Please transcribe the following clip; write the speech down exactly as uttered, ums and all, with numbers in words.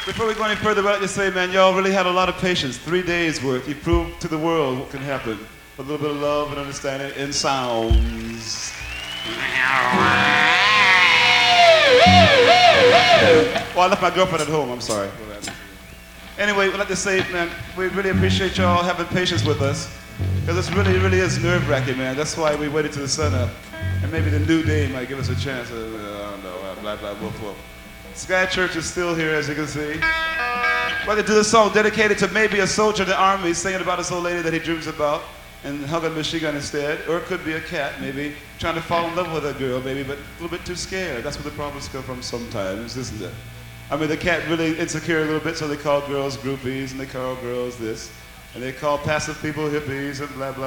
Before we go any further, I'd like to say, man, y'all really had a lot of patience. Three days worth. You proved to the world what can happen. A little bit of love and understanding in sounds. Well, I left my girlfriend at home. I'm sorry. Anyway, we'd like to say, man, we really appreciate y'all having patience with us. Because this really, really is nerve-wracking, man. That's why we waited till the sun up. And maybe the new day might give us a chance. Uh, I don't know, uh, blah, blah, woof, woof. Sky Church is still here, as you can see. We're going to do this song dedicated to maybe a soldier in the army singing about this old lady that he dreams about and hugging a machine gun instead. Or it could be a cat, maybe, trying to fall in love with a girl, maybe, but a little bit too scared. That's where the problems come from sometimes, isn't it? I mean, the cat really insecure a little bit, so they call girls groupies, and they call girls this. And they call passive people hippies, and blah, blah.